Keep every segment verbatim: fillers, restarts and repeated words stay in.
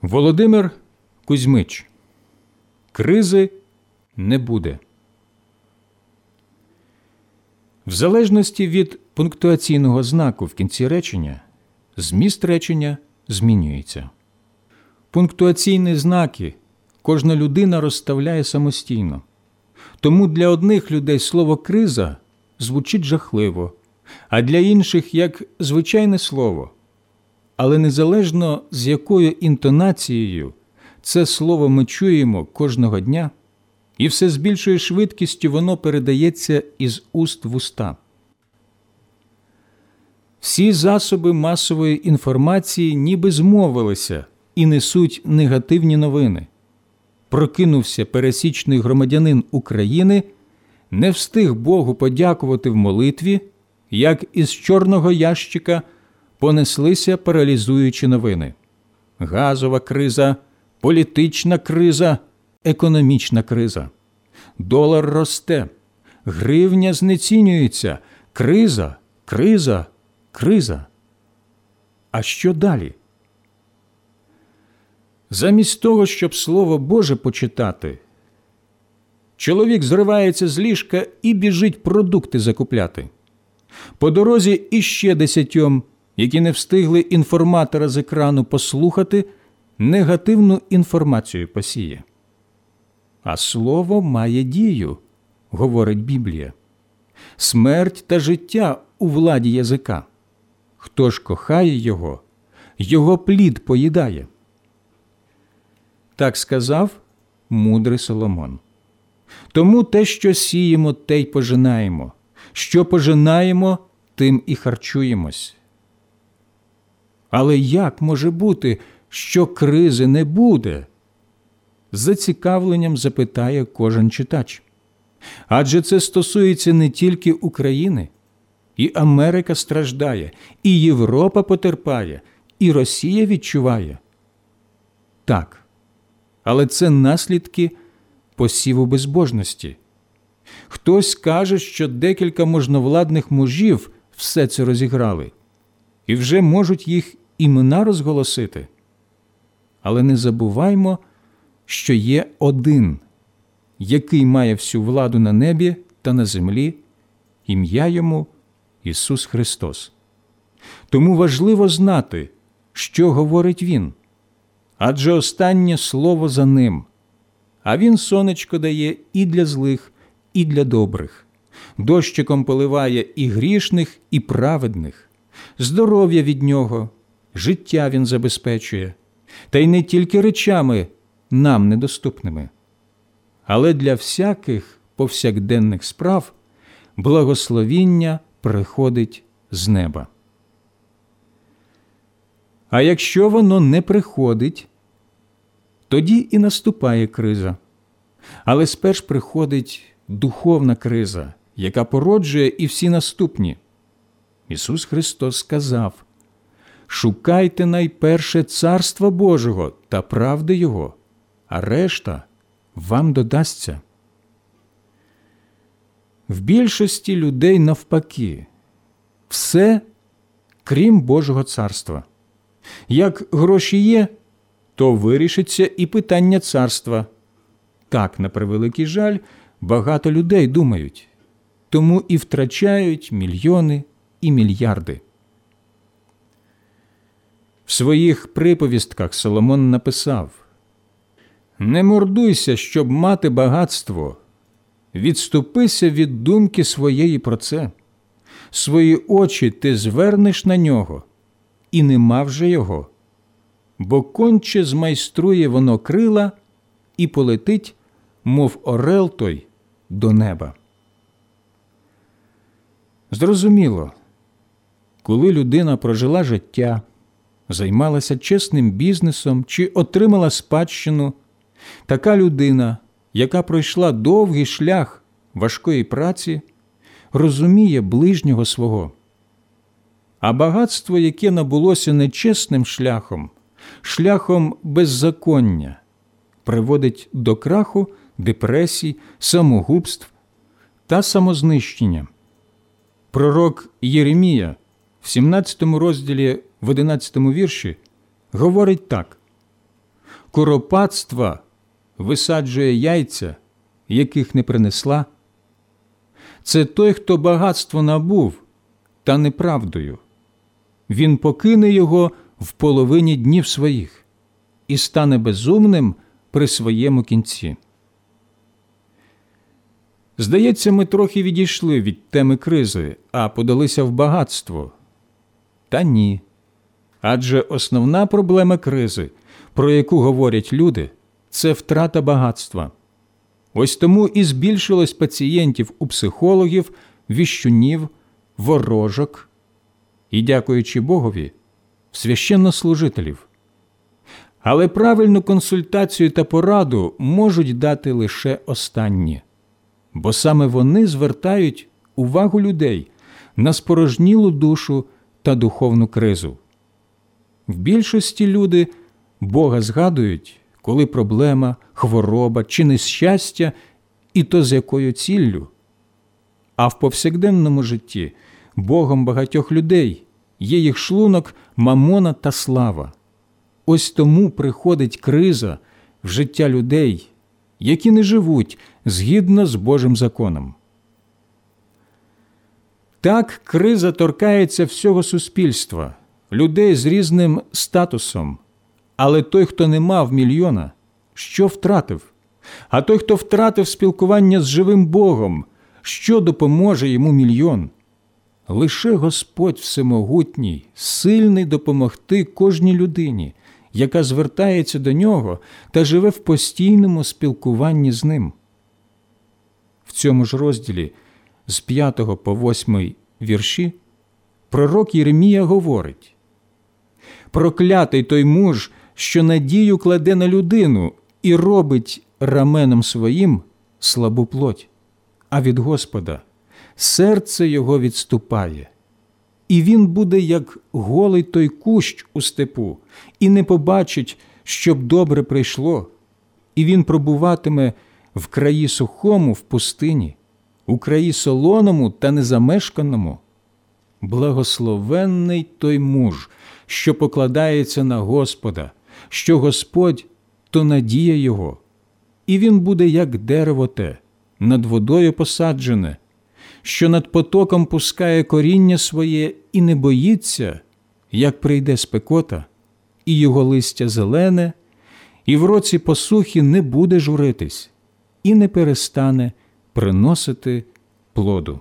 Володимир Кузьмич. Кризи не буде. В залежності від пунктуаційного знаку в кінці речення, зміст речення змінюється. Пунктуаційні знаки кожна людина розставляє самостійно. Тому для одних людей слово «криза» звучить жахливо, а для інших – як звичайне слово. Але незалежно з якою інтонацією це слово ми чуємо кожного дня, і все з більшою швидкістю воно передається із уст в уста. Всі засоби масової інформації ніби змовилися і несуть негативні новини. Прокинувся пересічний громадянин України, не встиг Богу подякувати в молитві, як із чорного ящика понеслися паралізуючі новини. Газова криза, політична криза, економічна криза. Долар росте, гривня знецінюється, криза, криза, криза. А що далі? Замість того, щоб Слово Боже почитати, чоловік зривається з ліжка і біжить продукти закупляти. По дорозі іще десятьом, які не встигли інформатора з екрану послухати, негативну інформацію посіє. А слово має дію, говорить Біблія. Смерть та життя у владі язика. Хто ж кохає його, його плід поїдає. Так сказав мудрий Соломон. Тому те, що сіємо, те й пожинаємо. Що пожинаємо, тим і харчуємось. Але як може бути, що кризи не буде? З зацікавленням запитає кожен читач. Адже це стосується не тільки України. І Америка страждає, і Європа потерпає, і Росія відчуває. Так, але це наслідки посіву безбожності. Хтось каже, що декілька можновладних мужів все це розіграли, і вже можуть їх імена розголосити. Але не забуваймо, що є один, який має всю владу на небі та на землі, ім'я йому Ісус Христос. Тому важливо знати, що говорить Він, адже останнє слово за Ним, а Він сонечко дає і для злих, і для добрих, дощиком поливає і грішних, і праведних, здоров'я від Нього, життя Він забезпечує, та й не тільки речами нам недоступними, але для всяких повсякденних справ благословіння приходить з неба. А якщо воно не приходить, тоді і наступає криза. Але сперш приходить духовна криза, яка породжує і всі наступні. Ісус Христос сказав: «Шукайте найперше Царства Божого та правди Його, а решта вам додасться». В більшості людей навпаки. Все, крім Божого Царства. Як гроші є, то вирішиться і питання царства. Так, на превеликий жаль, багато людей думають. Тому і втрачають мільйони і мільярди. В своїх приповістках Соломон написав: «Не мордуйся, щоб мати багатство. Відступися від думки своєї про це. Свої очі ти звернеш на нього, і нема вже його. Бо конче змайструє воно крила і полетить, мов орел той, до неба». Зрозуміло, коли людина прожила життя, займалася чесним бізнесом чи отримала спадщину, така людина, яка пройшла довгий шлях важкої праці, розуміє ближнього свого. А багатство, яке набулося нечесним шляхом, шляхом беззаконня, приводить до краху, депресій, самогубств та самознищення. Пророк Єремія в сімнадцятому розділі в одинадцятому вірші говорить так: скоропадства висаджує яйця, яких не принесла? Це той, хто багатство набув, та неправдою. Він покине його в половині днів своїх і стане безумним при своєму кінці. Здається, ми трохи відійшли від теми кризи, а подалися в багатство. Та ні. Адже основна проблема кризи, про яку говорять люди, це втрата багатства. Ось тому і збільшилось пацієнтів у психологів, віщунів, ворожок і, дякуючи Богові, в священнослужителів. Але правильну консультацію та пораду можуть дати лише останні, бо саме вони звертають увагу людей на спорожнілу душу та духовну кризу. В більшості люди Бога згадують, коли проблема, хвороба чи нещастя, і то з якою ціллю. А в повсякденному житті Богом багатьох людей є їх шлунок, мамона та слава. Ось тому приходить криза в життя людей, які не живуть згідно з Божим законом. Так, криза торкається всього суспільства, людей з різним статусом. Але той, хто не мав мільйона, що втратив? А той, хто втратив спілкування з живим Богом, що допоможе йому мільйон? Лише Господь Всемогутній, сильний допомогти кожній людині, яка звертається до Нього та живе в постійному спілкуванні з Ним. В цьому ж розділі з п'ятого по восьмий вірші пророк Єремія говорить: «Проклятий той муж, що надію кладе на людину і робить раменом своїм слабу плоть, а від Господа серце його відступає. І він буде, як голий той кущ у степу, і не побачить, щоб добре прийшло, і він пробуватиме в краї сухому в пустині, у краї солоному та незамешканому. Благословенний той муж, що покладається на Господа, що Господь – то надія його, і він буде, як дерево те, над водою посаджене, що над потоком пускає коріння своє і не боїться, як прийде спекота, і його листя зелене, і в році посухи не буде журитись, і не перестане приносити плоду».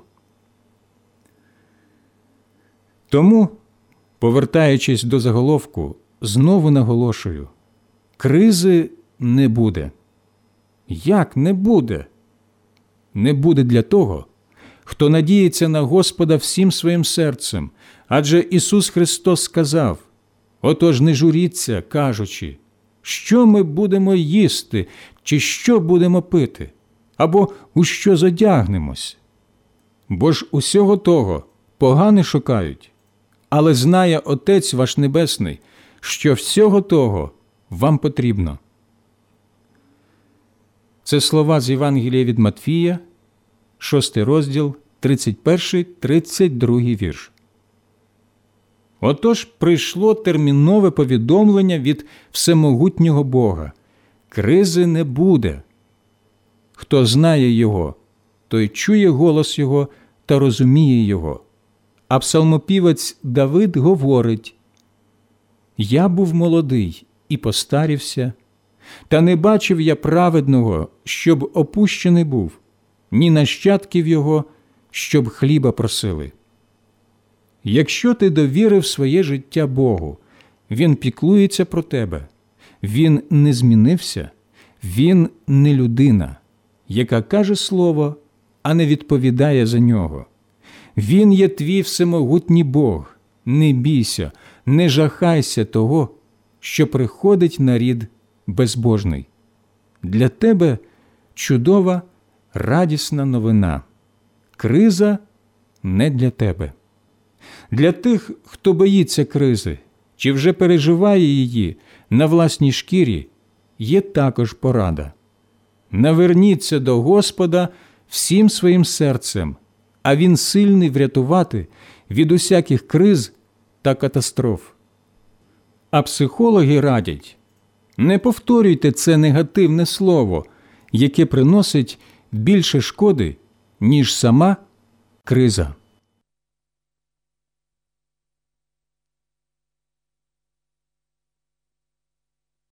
Тому, повертаючись до заголовку, знову наголошую – кризи не буде. Як не буде? Не буде для того, хто надіється на Господа всім своїм серцем, адже Ісус Христос сказав: «Отож не журіться, кажучи, що ми будемо їсти, чи що будемо пити, або у що задягнемось. Бо ж усього того погани шукають, але знає Отець ваш Небесний, що всього того вам потрібно». Це слова з Євангелія від Матфія, шостий розділ, тридцять перший - тридцять другий вірш. Отож прийшло термінове повідомлення від всемогутнього Бога. Кризи не буде. Хто знає Його, той чує голос Його та розуміє Його. А псалмопівець Давид говорить: «Я був молодий і постарівся, та не бачив я праведного, щоб опущений був, ні нащадків його, щоб хліба просили». Якщо ти довірив своє життя Богу, Він піклується про тебе, Він не змінився, Він не людина, яка каже слово, а не відповідає за нього. Він є твій всемогутній Бог. Не бійся, не жахайся того, що приходить на рід безбожний. Для тебе чудова, радісна новина. Криза не для тебе. Для тих, хто боїться кризи, чи вже переживає її на власній шкірі, є також порада. Наверніться до Господа всім своїм серцем, а Він сильний врятувати від усяких криз та катастроф. А психологи радять: Не повторюйте це негативне слово, яке приносить більше шкоди, ніж сама криза.